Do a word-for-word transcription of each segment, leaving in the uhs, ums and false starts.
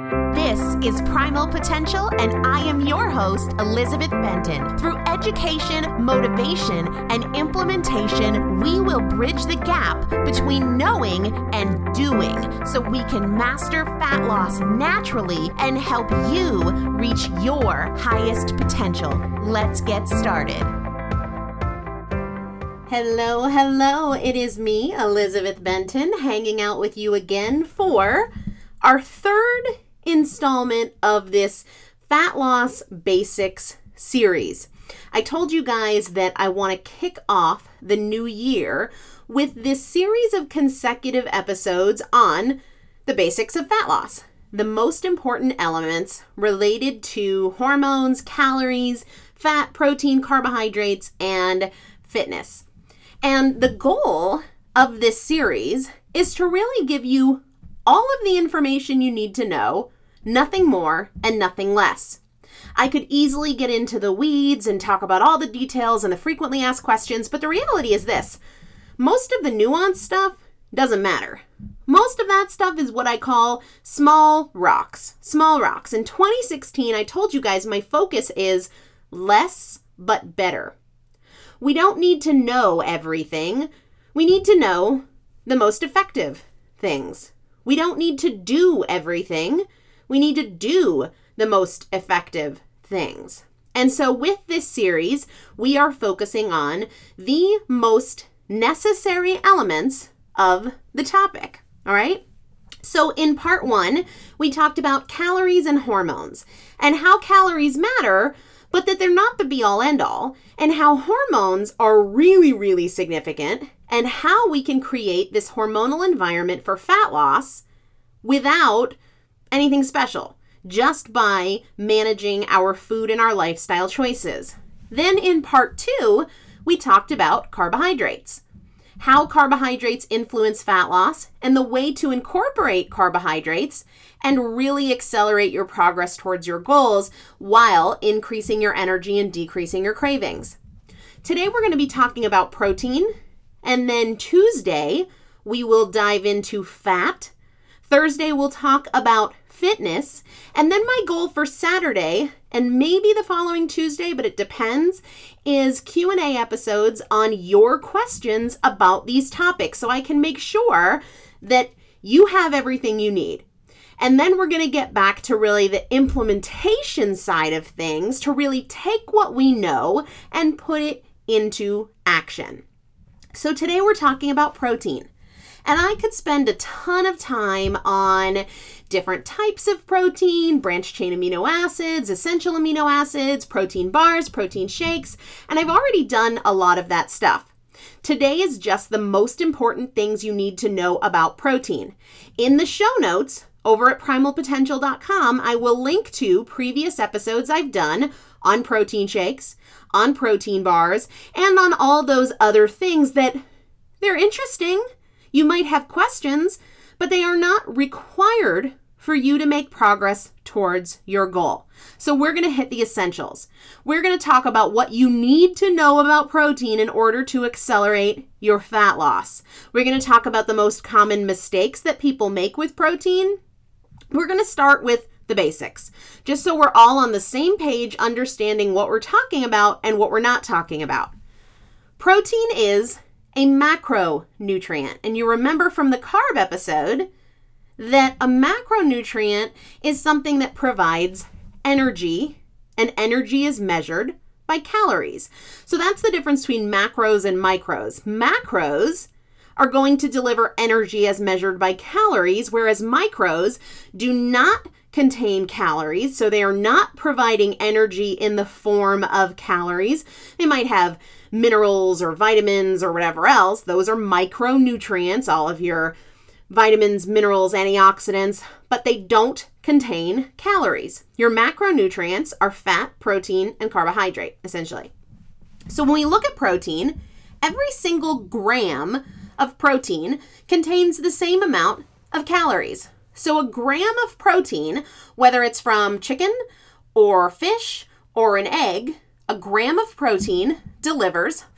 This is Primal Potential, and I am your host, Elizabeth Benton. Through education, motivation, and implementation, we will bridge the gap between knowing and doing so we can master fat loss naturally and help you reach your highest potential. Let's get started. Hello, hello. It is me, Elizabeth Benton, hanging out with you again for our third installment of this Fat Loss Basics series. I told you guys that I want to kick off the new year with this series of consecutive episodes on the basics of fat loss, the most important elements related to hormones, calories, fat, protein, carbohydrates, and fitness. And the goal of this series is to really give you all of the information you need to know, nothing more and nothing less. I could easily get into the weeds and talk about all the details and the frequently asked questions, but the reality is this: most of the nuanced stuff doesn't matter. Most of that stuff is what I call small rocks. Small rocks. In twenty sixteen, I told you guys my focus is less but better. We don't need to know everything. We need to know the most effective things. We don't need to do everything. We need to do the most effective things. And so with this series, we are focusing on the most necessary elements of the topic. All right? So in part one, we talked about calories and hormones and how calories matter, but that they're not the be-all end-all, and how hormones are really, really significant, and how we can create this hormonal environment for fat loss without anything special, just by managing our food and our lifestyle choices. Then in part two, we talked about carbohydrates, how carbohydrates influence fat loss, and the way to incorporate carbohydrates and really accelerate your progress towards your goals while increasing your energy and decreasing your cravings. Today, we're going to be talking about protein, and then Tuesday, we will dive into fat. Thursday, we'll talk about fitness, and then my goal for Saturday, and maybe the following Tuesday, but it depends, is Q and A episodes on your questions about these topics so I can make sure that you have everything you need. And then we're going to get back to really the implementation side of things to really take what we know and put it into action. So today we're talking about protein. And I could spend a ton of time on different types of protein, branched chain amino acids, essential amino acids, protein bars, protein shakes, and I've already done a lot of that stuff. Today is just the most important things you need to know about protein. In the show notes over at primal potential dot com, I will link to previous episodes I've done on protein shakes, on protein bars, and on all those other things that they're interesting. You might have questions, but they are not required for you to make progress towards your goal. So we're going to hit the essentials. We're going to talk about what you need to know about protein in order to accelerate your fat loss. We're going to talk about the most common mistakes that people make with protein. We're going to start with the basics, just so we're all on the same page, understanding what we're talking about and what we're not talking about. Protein is a macronutrient. And you remember from the carb episode that a macronutrient is something that provides energy, and energy is measured by calories. So that's the difference between macros and micros. Macros are going to deliver energy as measured by calories, whereas micros do not contain calories, so they are not providing energy in the form of calories. They might have minerals or vitamins or whatever else. Those are micronutrients, all of your vitamins, minerals, antioxidants, but they don't contain calories. Your macronutrients are fat, protein, and carbohydrate, essentially. So when we look at protein, every single gram of protein contains the same amount of calories. So a gram of protein, whether it's from chicken or fish or an egg, a gram of protein delivers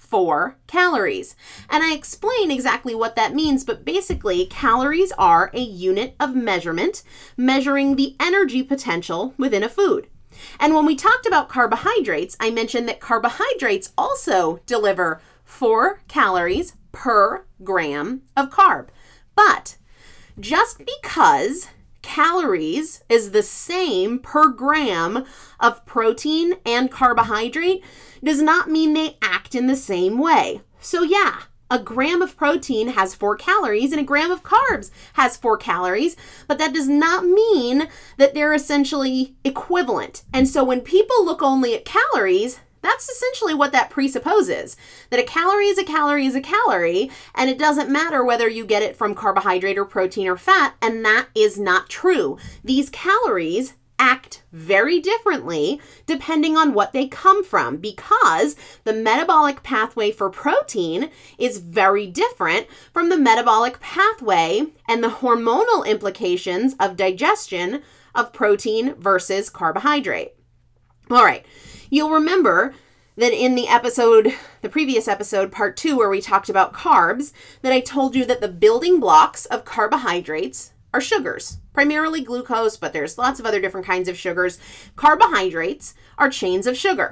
four calories. And I explain exactly what that means, but basically calories are a unit of measurement, measuring the energy potential within a food. And when we talked about carbohydrates, I mentioned that carbohydrates also deliver four calories per gram of carb. But just because calories is the same per gram of protein and carbohydrate does not mean they act in the same way. So yeah, a gram of protein has four calories and a gram of carbs has four calories, but that does not mean that they're essentially equivalent. And so when people look only at calories, that's essentially what that presupposes, that a calorie is a calorie is a calorie, and it doesn't matter whether you get it from carbohydrate or protein or fat, and that is not true. These calories act very differently depending on what they come from, because the metabolic pathway for protein is very different from the metabolic pathway and the hormonal implications of digestion of protein versus carbohydrate. All right. You'll remember that in the episode, the previous episode, part two, where we talked about carbs, that I told you that the building blocks of carbohydrates are sugars, primarily glucose, but there's lots of other different kinds of sugars. Carbohydrates are chains of sugar.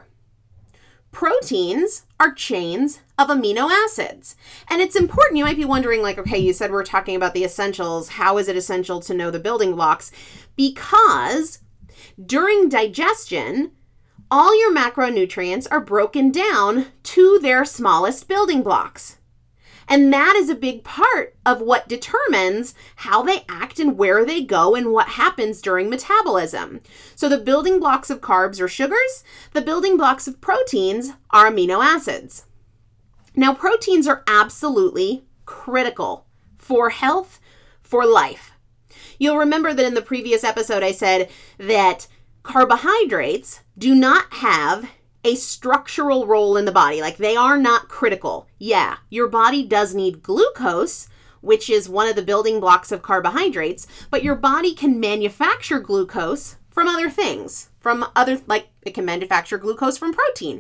Proteins are chains of amino acids. And it's important. You might be wondering, like, okay, you said we're talking about the essentials. How is it essential to know the building blocks? Because during digestion, all your macronutrients are broken down to their smallest building blocks. And that is a big part of what determines how they act and where they go and what happens during metabolism. So the building blocks of carbs are sugars. The building blocks of proteins are amino acids. Now, proteins are absolutely critical for health, for life. You'll remember that in the previous episode, I said that carbohydrates do not have a structural role in the body. Like, they are not critical. Yeah, your body does need glucose, which is one of the building blocks of carbohydrates, but your body can manufacture glucose from other things, from other, like it can manufacture glucose from protein.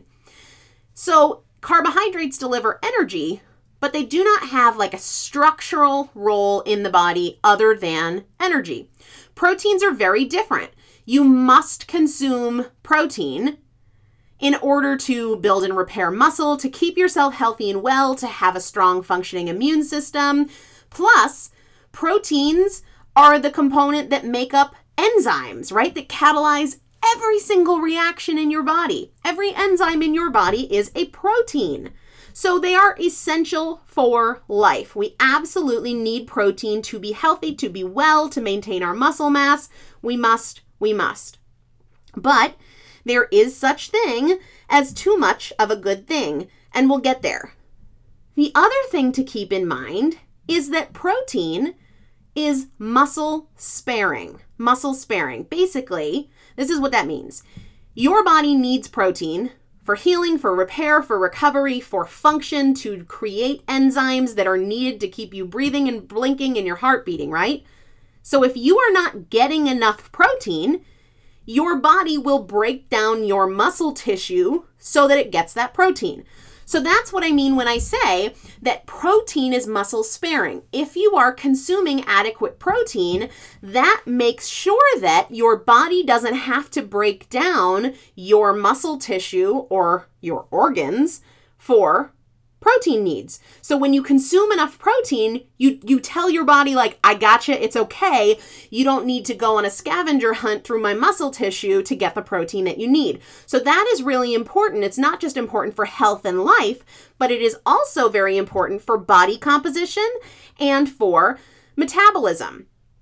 So carbohydrates deliver energy, but they do not have like a structural role in the body other than energy. Proteins are very different. You must consume protein in order to build and repair muscle, to keep yourself healthy and well, to have a strong functioning immune system. Plus, proteins are the component that make up enzymes, right? That catalyze every single reaction in your body. Every enzyme in your body is a protein. So they are essential for life. We absolutely need protein to be healthy, to be well, to maintain our muscle mass. We must, we must. But there is such thing as too much of a good thing, and we'll get there. The other thing to keep in mind is that protein is muscle sparing. Muscle sparing. Basically, this is what that means. Your body needs protein for healing, for repair, for recovery, for function, to create enzymes that are needed to keep you breathing and blinking and your heart beating, right? So if you are not getting enough protein, your body will break down your muscle tissue so that it gets that protein. So that's what I mean when I say that protein is muscle sparing. If you are consuming adequate protein, that makes sure that your body doesn't have to break down your muscle tissue or your organs for protein needs. So when you consume enough protein, you you tell your body, like, I gotcha, it's okay. You don't need to go on a scavenger hunt through my muscle tissue to get the protein that you need. So that is really important. It's not just important for health and life, but it is also very important for body composition and for metabolism.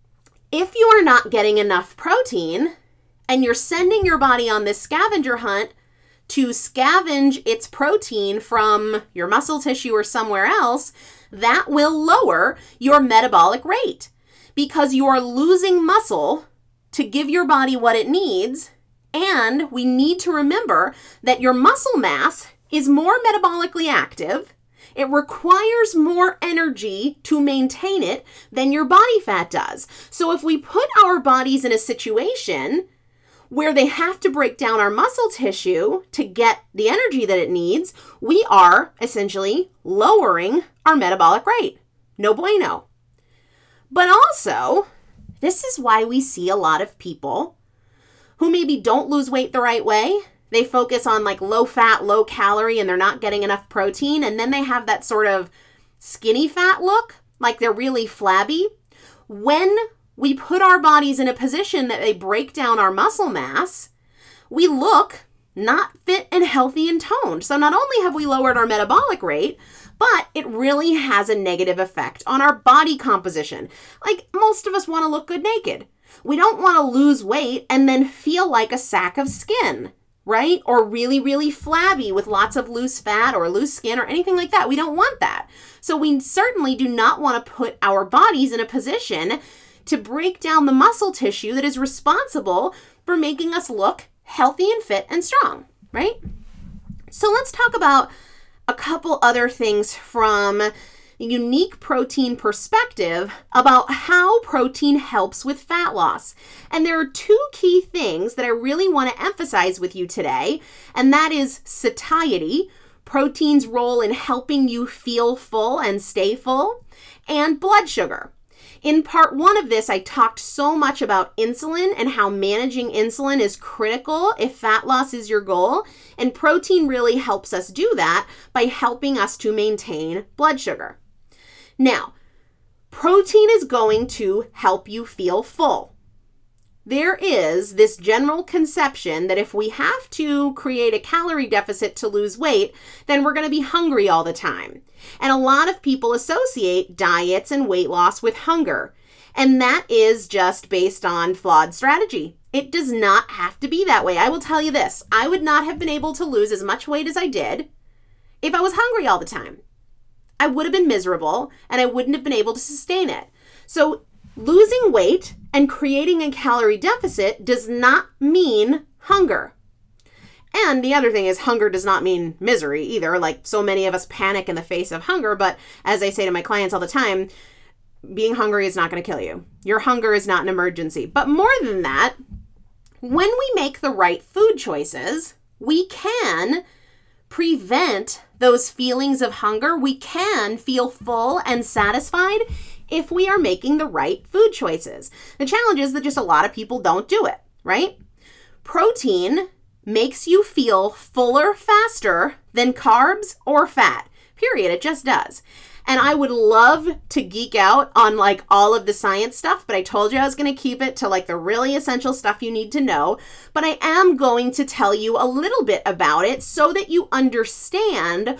If you are not getting enough protein and you're sending your body on this scavenger hunt to scavenge its protein from your muscle tissue or somewhere else, that will lower your metabolic rate because you are losing muscle to give your body what it needs. And we need to remember that your muscle mass is more metabolically active. It requires more energy to maintain it than your body fat does. So if we put our bodies in a situation where they have to break down our muscle tissue to get the energy that it needs, we are essentially lowering our metabolic rate. No bueno. But also, this is why we see a lot of people who maybe don't lose weight the right way. They focus on like low fat, low calorie, and they're not getting enough protein. And then they have that sort of skinny fat look, like they're really flabby. When we put our bodies in a position that they break down our muscle mass, we look not fit and healthy and toned. So not only have we lowered our metabolic rate, but it really has a negative effect on our body composition. Like most of us want to look good naked. We don't want to lose weight and then feel like a sack of skin, right? Or really, really flabby with lots of loose fat or loose skin or anything like that. We don't want that. So we certainly do not want to put our bodies in a position to break down the muscle tissue that is responsible for making us look healthy and fit and strong, right? So let's talk about a couple other things from a unique protein perspective about how protein helps with fat loss. And there are two key things that I really want to emphasize with you today, and that is satiety, protein's role in helping you feel full and stay full, and blood sugar. In part one of this, I talked so much about insulin and how managing insulin is critical if fat loss is your goal, and protein really helps us do that by helping us to maintain blood sugar. Now, protein is going to help you feel full. There is this general conception that if we have to create a calorie deficit to lose weight, then we're going to be hungry all the time. And a lot of people associate diets and weight loss with hunger. And that is just based on flawed strategy. It does not have to be that way. I will tell you this, I would not have been able to lose as much weight as I did if I was hungry all the time. I would have been miserable and I wouldn't have been able to sustain it. So losing weight and creating a calorie deficit does not mean hunger. And the other thing is hunger does not mean misery either. Like so many of us panic in the face of hunger, but as I say to my clients all the time, being hungry is not going to kill you. Your hunger is not an emergency. But more than that, when we make the right food choices, we can prevent those feelings of hunger. We can feel full and satisfied if we are making the right food choices. The challenge is that just a lot of people don't do it, right? Protein makes you feel fuller faster than carbs or fat, period. It just does. And I would love to geek out on like all of the science stuff, but I told you I was going to keep it to like the really essential stuff you need to know. But I am going to tell you a little bit about it so that you understand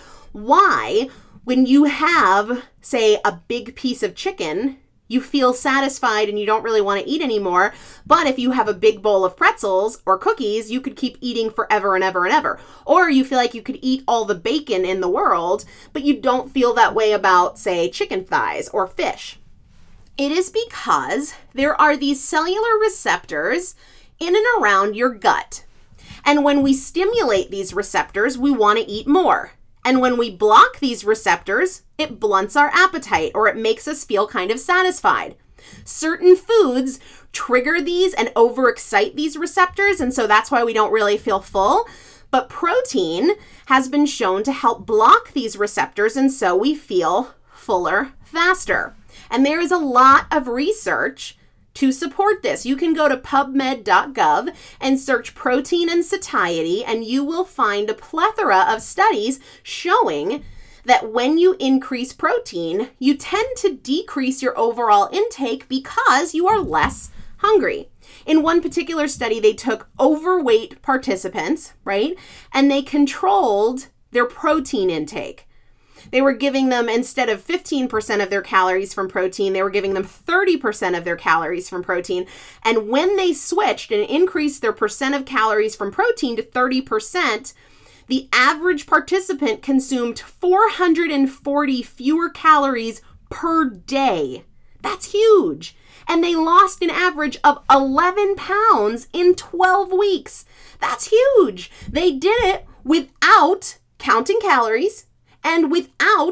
why when you have, say, a big piece of chicken, you feel satisfied and you don't really want to eat anymore. But if you have a big bowl of pretzels or cookies, you could keep eating forever and ever and ever. Or you feel like you could eat all the bacon in the world, but you don't feel that way about, say, chicken thighs or fish. It is because there are these cellular receptors in and around your gut. And when we stimulate these receptors, we want to eat more. And when we block these receptors, it blunts our appetite or it makes us feel kind of satisfied. Certain foods trigger these and overexcite these receptors, and so that's why we don't really feel full. But protein has been shown to help block these receptors, and so we feel fuller faster. And there is a lot of research to support this. You can go to pubmed dot gov and search protein and satiety, and you will find a plethora of studies showing that when you increase protein, you tend to decrease your overall intake because you are less hungry. In one particular study, they took overweight participants, right? And they controlled their protein intake. They were giving them, instead of fifteen percent of their calories from protein, they were giving them thirty percent of their calories from protein. And when they switched and increased their percent of calories from protein to thirty percent, the average participant consumed four hundred forty fewer calories per day. That's huge. And they lost an average of eleven pounds in twelve weeks. That's huge. They did it without counting calories and without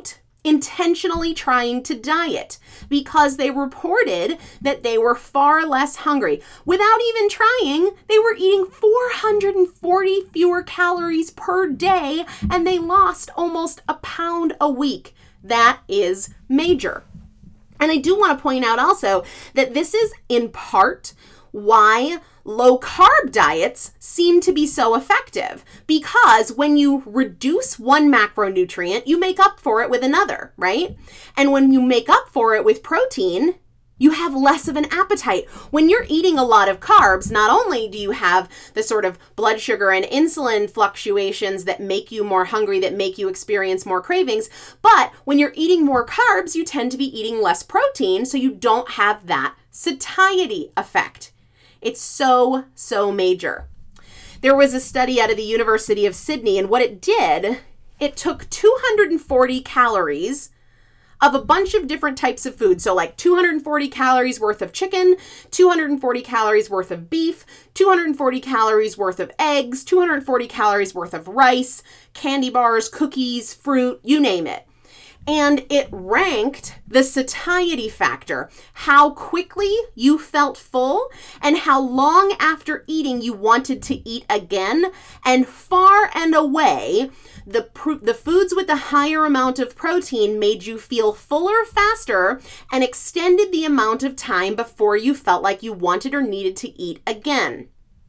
intentionally trying to diet because they reported that they were far less hungry. Without even trying, they were eating four hundred forty fewer calories per day, and they lost almost a pound a week. That is major. And I do want to point out also that this is in part why low carb diets seem to be so effective, because when you reduce one macronutrient, you make up for it with another, right? And when you make up for it with protein, you have less of an appetite. When you're eating a lot of carbs, not only do you have the sort of blood sugar and insulin fluctuations that make you more hungry, that make you experience more cravings, but when you're eating more carbs, you tend to be eating less protein, so you don't have that satiety effect. It's so, so major. There was a study out of the University of Sydney, and what it did, it took two hundred forty calories of a bunch of different types of food. So like two hundred forty calories worth of chicken, two hundred forty calories worth of beef, two hundred forty calories worth of eggs, two hundred forty calories worth of rice, candy bars, cookies, fruit, you name it. And it ranked the satiety factor, how quickly you felt full and how long after eating you wanted to eat again. And far and away, the pr- the foods with the higher amount of protein made you feel fuller faster and extended the amount of time before you felt like you wanted or needed to eat again.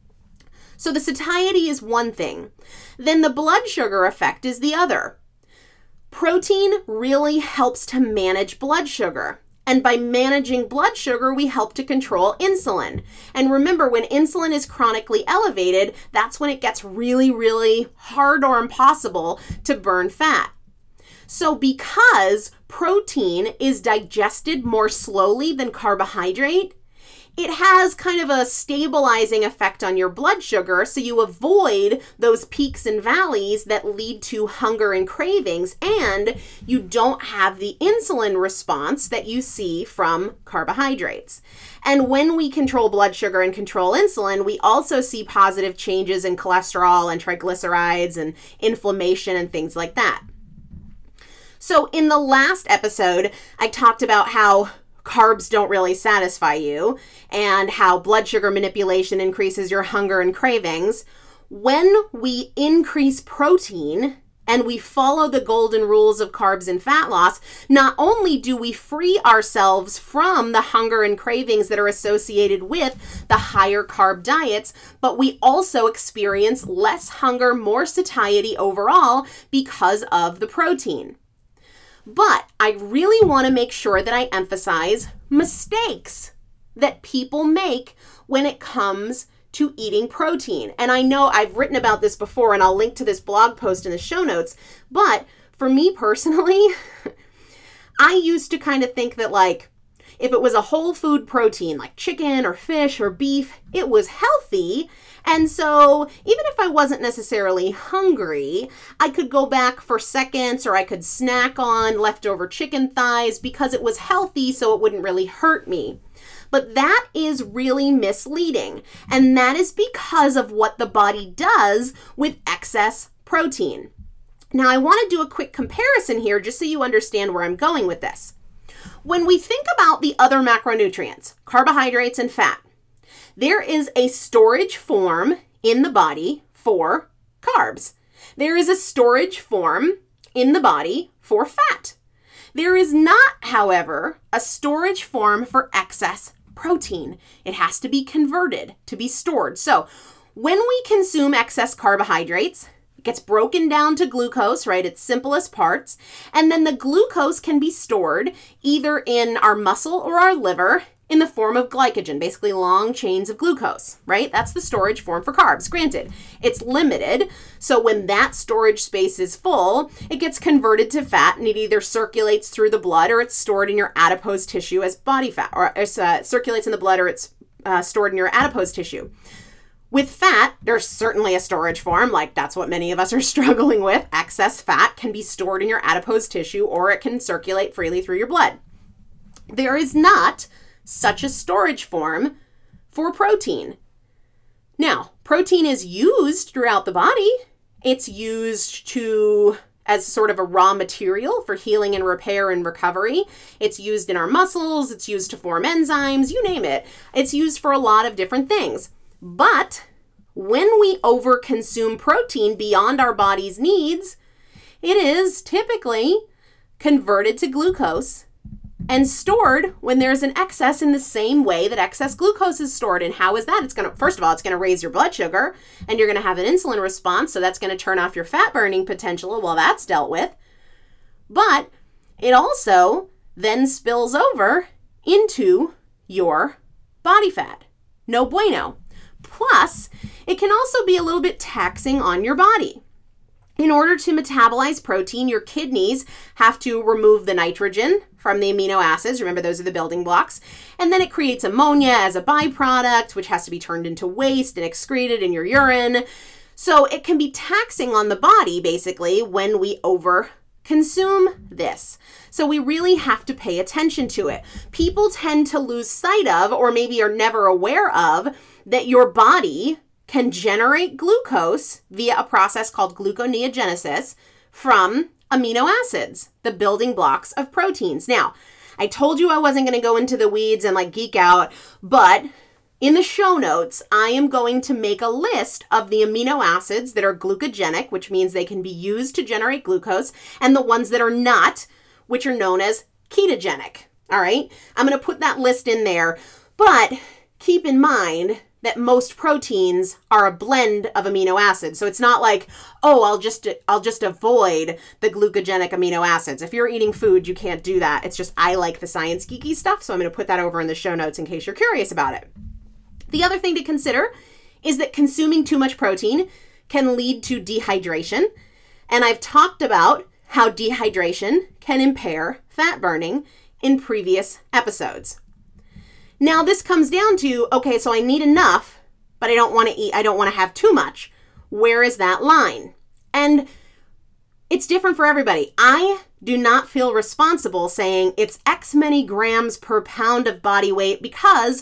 So the satiety is one thing. Then the blood sugar effect is the other. Protein really helps to manage blood sugar. And by managing blood sugar, we help to control insulin. And remember, when insulin is chronically elevated, that's when it gets really, really hard or impossible to burn fat. So because protein is digested more slowly than carbohydrate, it has kind of a stabilizing effect on your blood sugar, so you avoid those peaks and valleys that lead to hunger and cravings, and you don't have the insulin response that you see from carbohydrates. And when we control blood sugar and control insulin, we also see positive changes in cholesterol and triglycerides and inflammation and things like that. So in the last episode, I talked about how carbs don't really satisfy you and how blood sugar manipulation increases your hunger and cravings. When we increase protein and we follow the golden rules of carbs and fat loss, not only do we free ourselves from the hunger and cravings that are associated with the higher carb diets, but we also experience less hunger, more satiety overall because of the protein. But I really want to make sure that I emphasize mistakes that people make when it comes to eating protein. And I know I've written about this before, and I'll link to this blog post in the show notes. But for me personally, I used to kind of think that like, if it was a whole food protein like chicken or fish or beef, it was healthy. And so even if I wasn't necessarily hungry, I could go back for seconds or I could snack on leftover chicken thighs because it was healthy, so it wouldn't really hurt me. But that is really misleading. And that is because of what the body does with excess protein. Now, I want to do a quick comparison here just so you understand where I'm going with this. When we think about the other macronutrients, carbohydrates and fat, there is a storage form in the body for carbs. There is a storage form in the body for fat. There is not, however, a storage form for excess protein. It has to be converted to be stored. So when we consume excess carbohydrates, it gets broken down to glucose, right? Its simplest parts. And then the glucose can be stored either in our muscle or our liver in the form of glycogen, basically long chains of glucose, right? That's the storage form for carbs. Granted, it's limited. So when that storage space is full, it gets converted to fat and it either circulates through the blood or it's stored in your adipose tissue as body fat, or it uh, circulates in the blood or it's uh, stored in your adipose tissue. With fat, there's certainly a storage form, like that's what many of us are struggling with. Excess fat can be stored in your adipose tissue or it can circulate freely through your blood. There is not such a storage form for protein. Now, protein is used throughout the body. It's used to as sort of a raw material for healing and repair and recovery. It's used in our muscles. It's used to form enzymes, you name it. It's used for a lot of different things. But when we overconsume protein beyond our body's needs, it is typically converted to glucose and stored when there's an excess in the same way that excess glucose is stored. And how is that? It's going to, first of all, it's going to raise your blood sugar and you're going to have an insulin response. So that's going to turn off your fat burning potential while that's dealt with. But it also then spills over into your body fat. No bueno. Plus, it can also be a little bit taxing on your body. In order to metabolize protein, your kidneys have to remove the nitrogen from the amino acids. Remember, those are the building blocks. And then it creates ammonia as a byproduct, which has to be turned into waste and excreted in your urine. So it can be taxing on the body, basically, when we over consume this. So we really have to pay attention to it. People tend to lose sight of, or maybe are never aware of, that your body can generate glucose via a process called gluconeogenesis from amino acids, the building blocks of proteins. Now, I told you I wasn't going to go into the weeds and like geek out, but in the show notes, I am going to make a list of the amino acids that are glucogenic, which means they can be used to generate glucose, and the ones that are not, which are known as ketogenic. All right? I'm going to put that list in there, but keep in mind that most proteins are a blend of amino acids. So it's not like, oh, I'll just I'll just avoid the glucogenic amino acids. If you're eating food, you can't do that. It's just I like the science geeky stuff, so I'm going to put that over in the show notes in case you're curious about it. The other thing to consider is that consuming too much protein can lead to dehydration. And I've talked about how dehydration can impair fat burning in previous episodes. Now this comes down to, okay, so I need enough, but I don't want to eat, I don't want to have too much. Where is that line? And it's different for everybody. I do not feel responsible saying it's X many grams per pound of body weight because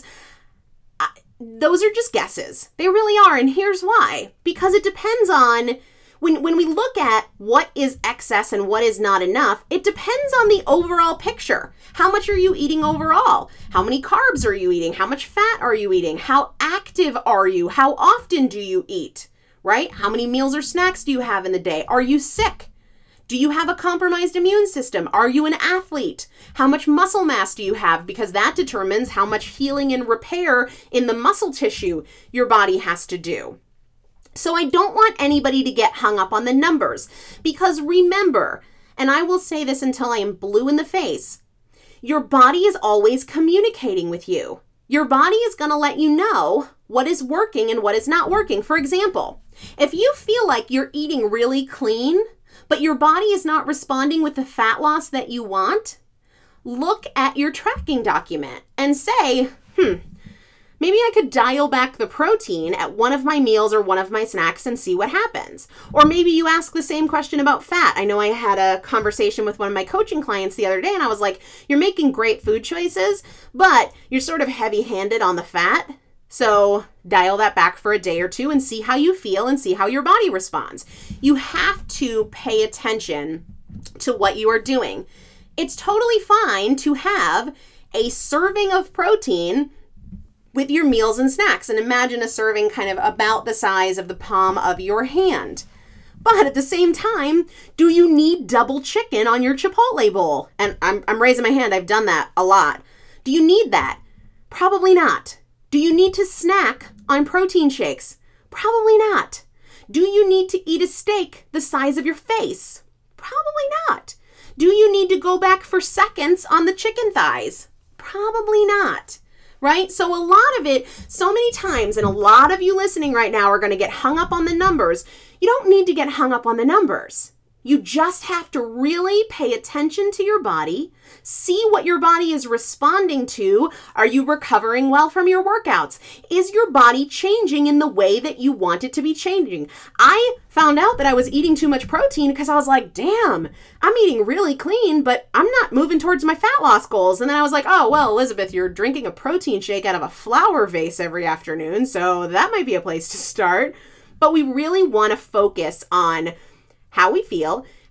I, those are just guesses. They really are. And here's why. Because it depends on, when, when we look at what is excess and what is not enough, it depends on the overall picture. How much are you eating overall? How many carbs are you eating? How much fat are you eating? How active are you? How often do you eat, right? How many meals or snacks do you have in the day? Are you sick? Do you have a compromised immune system? Are you an athlete? How much muscle mass do you have? Because that determines how much healing and repair in the muscle tissue your body has to do. So I don't want anybody to get hung up on the numbers, because remember, and I will say this until I am blue in the face, your body is always communicating with you. Your body is going to let you know what is working and what is not working. For example, if you feel like you're eating really clean, but your body is not responding with the fat loss that you want, look at your tracking document and say, hmm, maybe I could dial back the protein at one of my meals or one of my snacks and see what happens. Or maybe you ask the same question about fat. I know I had a conversation with one of my coaching clients the other day and I was like, you're making great food choices, but you're sort of heavy-handed on the fat. So dial that back for a day or two and see how you feel and see how your body responds. You have to pay attention to what you are doing. It's totally fine to have a serving of protein with your meals and snacks. And imagine a serving kind of about the size of the palm of your hand. But at the same time, do you need double chicken on your Chipotle bowl? And I'm, I'm raising my hand. I've done that a lot. Do you need that? Probably not. Do you need to snack on protein shakes? Probably not. Do you need to eat a steak the size of your face? Probably not. Do you need to go back for seconds on the chicken thighs? Probably not. Right? So a lot of it, so many times, and a lot of you listening right now are going to get hung up on the numbers. You don't need to get hung up on the numbers. You just have to really pay attention to your body, see what your body is responding to. Are you recovering well from your workouts? Is your body changing in the way that you want it to be changing? I found out that I was eating too much protein because I was like, damn, I'm eating really clean, but I'm not moving towards my fat loss goals. And then I was like, oh, well, Elizabeth, you're drinking a protein shake out of a flower vase every afternoon, so that might be a place to start. But we really want to focus on how we feel,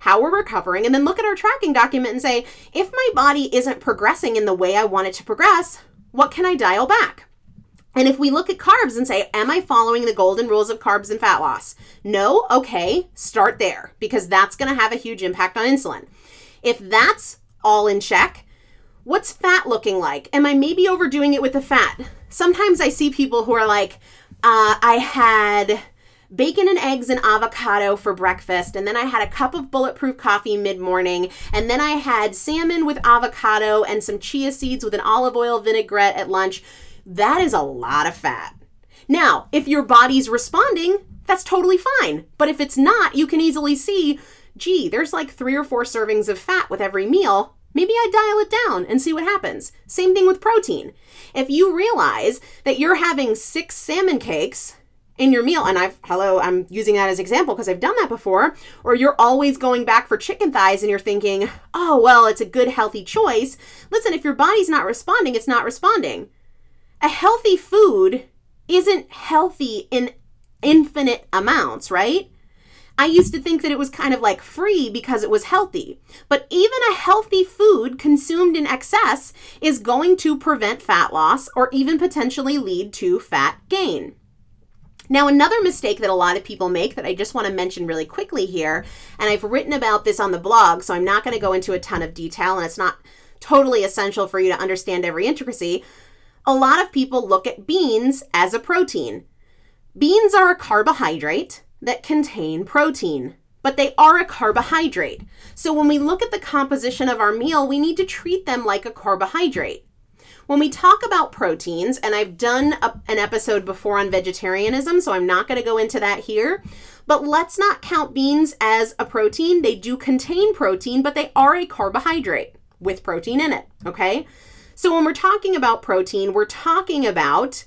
how we're recovering, and then look at our tracking document and say, if my body isn't progressing in the way I want it to progress, what can I dial back? And if we look at carbs and say, am I following the golden rules of carbs and fat loss? No? Okay, start there, because that's going to have a huge impact on insulin. If that's all in check, what's fat looking like? Am I maybe overdoing it with the fat? Sometimes I see people who are like, uh, I had bacon and eggs and avocado for breakfast, and then I had a cup of bulletproof coffee mid-morning, and then I had salmon with avocado and some chia seeds with an olive oil vinaigrette at lunch. That is a lot of fat. Now, if your body's responding, that's totally fine. But if it's not, you can easily see, gee, there's like three or four servings of fat with every meal. Maybe I dial it down and see what happens. Same thing with protein. If you realize that you're having six salmon cakes in your meal, and I've, hello, I'm using that as an example because I've done that before, or you're always going back for chicken thighs and you're thinking, oh, well, it's a good, healthy choice. Listen, if your body's not responding, it's not responding. A healthy food isn't healthy in infinite amounts, right? I used to think that it was kind of like free because it was healthy. But even a healthy food consumed in excess is going to prevent fat loss or even potentially lead to fat gain. Now, another mistake that a lot of people make that I just want to mention really quickly here, and I've written about this on the blog, so I'm not going to go into a ton of detail, and it's not totally essential for you to understand every intricacy. A lot of people look at beans as a protein. Beans are a carbohydrate that contain protein, but they are a carbohydrate. So when we look at the composition of our meal, we need to treat them like a carbohydrate. When we talk about proteins, and I've done a, an episode before on vegetarianism, so I'm not going to go into that here, but let's not count beans as a protein. They do contain protein, but they are a carbohydrate with protein in it, okay? So when we're talking about protein, we're talking about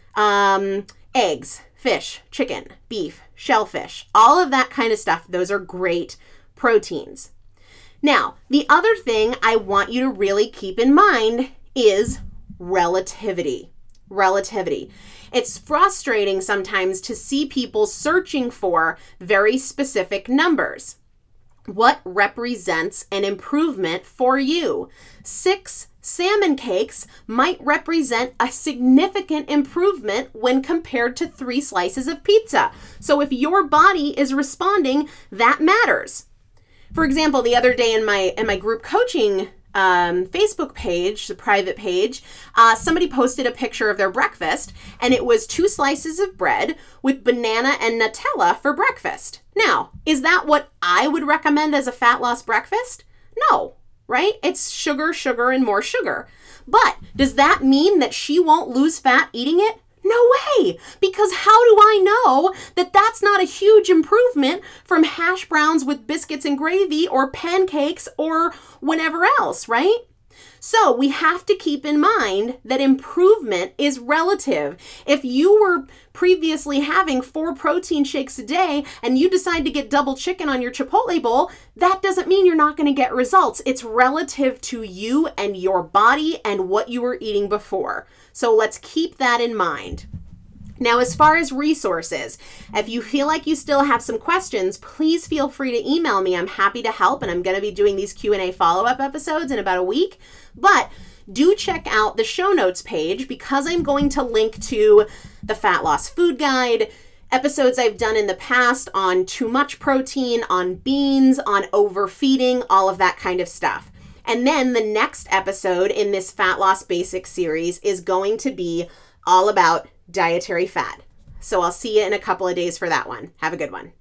um, eggs, fish, chicken, beef, shellfish, all of that kind of stuff. Those are great proteins. Now, the other thing I want you to really keep in mind is relativity. Relativity. It's frustrating sometimes to see people searching for very specific numbers. What represents an improvement for you? Six salmon cakes might represent a significant improvement when compared to three slices of pizza. So if your body is responding, that matters. For example, the other day in my in my group coaching um, Facebook page, the private page, uh, somebody posted a picture of their breakfast, and it was two slices of bread with banana and Nutella for breakfast. Now, is that what I would recommend as a fat loss breakfast? No. Right? It's sugar, sugar, and more sugar. But does that mean that she won't lose fat eating it? No way! Because how do I know that that's not a huge improvement from hash browns with biscuits and gravy or pancakes or whatever else, right? So we have to keep in mind that improvement is relative. If you were previously having four protein shakes a day and you decide to get double chicken on your Chipotle bowl, that doesn't mean you're not going to get results. It's relative to you and your body and what you were eating before. So let's keep that in mind. Now, as far as resources, if you feel like you still have some questions, please feel free to email me. I'm happy to help, and I'm going to be doing these Q and A follow-up episodes in about a week. But do check out the show notes page because I'm going to link to the Fat Loss Food Guide, episodes I've done in the past on too much protein, on beans, on overfeeding, all of that kind of stuff. And then the next episode in this Fat Loss Basics series is going to be all about dietary fat. So I'll see you in a couple of days for that one. Have a good one.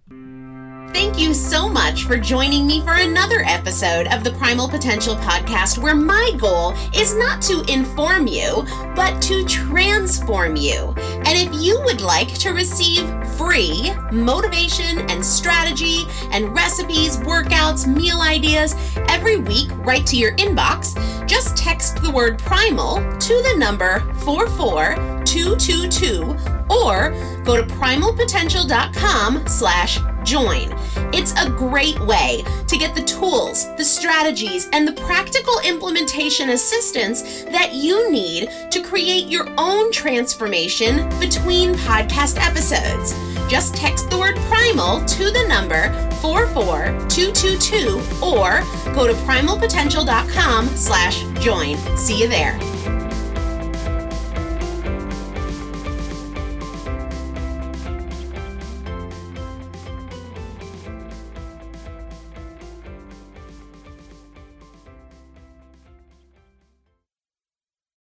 Thank you so much for joining me for another episode of the Primal Potential Podcast, where my goal is not to inform you, but to transform you. And if you would like to receive free motivation and strategy and recipes, workouts, meal ideas every week right to your inbox, just text the word primal to the number four four two two two or go to primalpotential.com slash join. It's a great way to get the tools, the strategies, and the practical implementation assistance that you need to create your own transformation between podcast episodes. Just text the word primal to the number four four two two two or go to primal potential dot com slash join. See you there.